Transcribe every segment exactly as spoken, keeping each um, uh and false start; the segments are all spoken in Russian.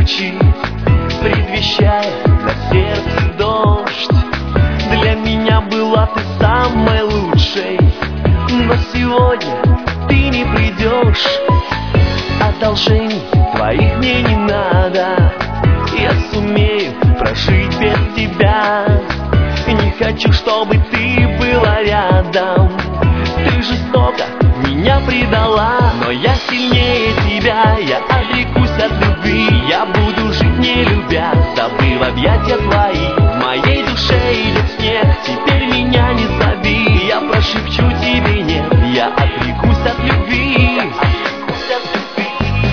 тучи, предвещая на сердце дождь. Для меня была ты самой лучшей, но сегодня ты не придешь. Одолжений твоих мне не надо, я сумею прожить без тебя. Не хочу, чтобы ты была рядом. Ты жестоко меня предала, но я сильнее тебя. Я отрекусь от любви, я буду жить не любя, забыв объятия твои. В моей душе идет снег, теперь меня не зови. Я прошепчу тебе нет, я отрекусь от любви. Отрекусь от любви.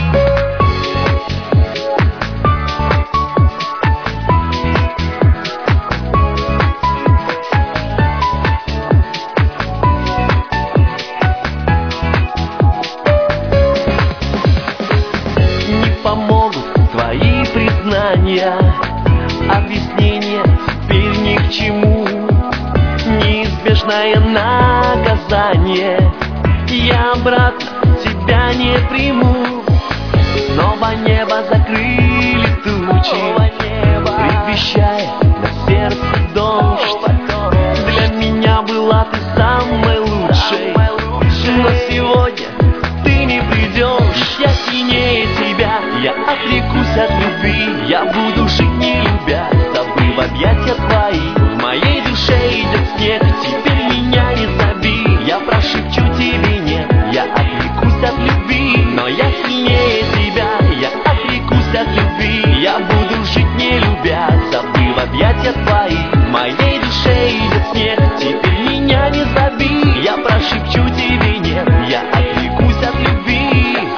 Помогут твои признания, объяснения теперь ни к чему. Неизбежное наказание, я обратно тебя не приму. Снова небо закрыли тучи, предвещая на сердце дождь. Для меня была ты самой лучшей, но сегодня ты не придешь. Я сильнее тебя, я отрекусь от любви. Я буду жить не любя, забыв объятия твои. В моей душе идет снег, теперь меня не зови. Я прошепчу тебе нет, я отрекусь от любви. Но я сильнее тебя, я отрекусь от любви. Я буду жить не любя, забыв объятия твои. В моей душе идет снег, теперь меня не зови. Я прошепчу тебе нет, я отрекусь от любви.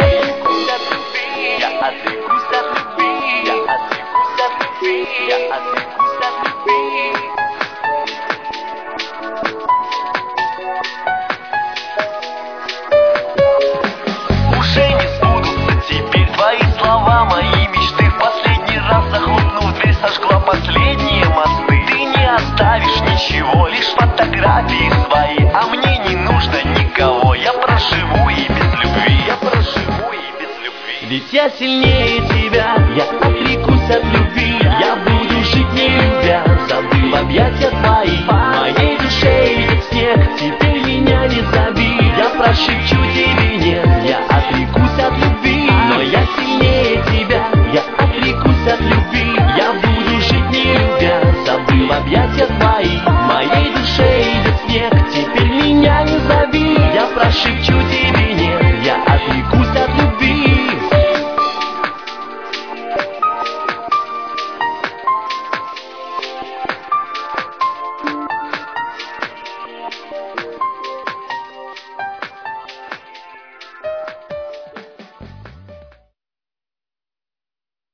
Я отрекусь от любви, я отрекусь от любви, я отрекусь от любви. Уже не сбудутся теперь твои слова, мои мечты. В последний раз, захлопнув дверь, сожгла последние мосты. Ты не оставишь ничего, лишь фотографии свои, а мне не нужно никого. Я проживу и без любви, я проживу и без любви. Ведь я сильнее тебя, я отрекусь от любви. Я буду жить не любя, забыв объятия твои. В моей душе идет снег, теперь меня не зови. Я прошепчу тебе нет, я отрекусь от любви. Но я сильнее тебя, я отрекусь от любви. Я буду жить не любя, забыв объятия твои. В моей душе идет снег, теперь меня не зови. Я прошепчу тебе